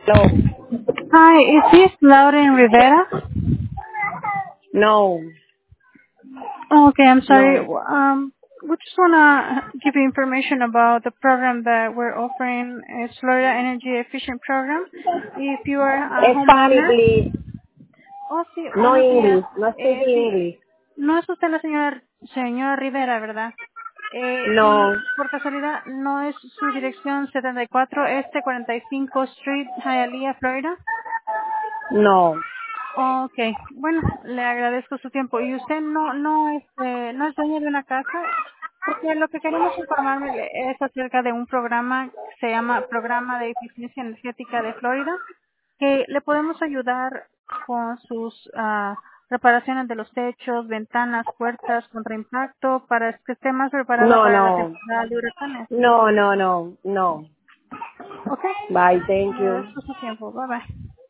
Hello. Hi, is this Lauren Rivera? No, Okay, I'm sorry. no. We just wanna give you information about the program that we're offering. It's Florida Energy Efficient Program. If you are a Spanish, homeowner, please. sí, No buenos días. English. No speak Sí, English. no es usted la señora Rivera, ¿verdad? Y No, por casualidad, ¿no es su dirección 74 Este 45 Street, Hialeah, Florida? no. Okay, bueno, le agradezco su tiempo. ¿Y usted no es dueño de una casa? Porque lo que queremos informarle es acerca de un programa que se llama Programa de Eficiencia Energética de Florida, que le podemos ayudar con sus reparaciones de los techos, ventanas, puertas contra impacto, para que esté más preparada No, para la no. temporada de huracanes. No, no, no. No. Okay, Bye, thank le you. agradezco su tiempo. Bye bye.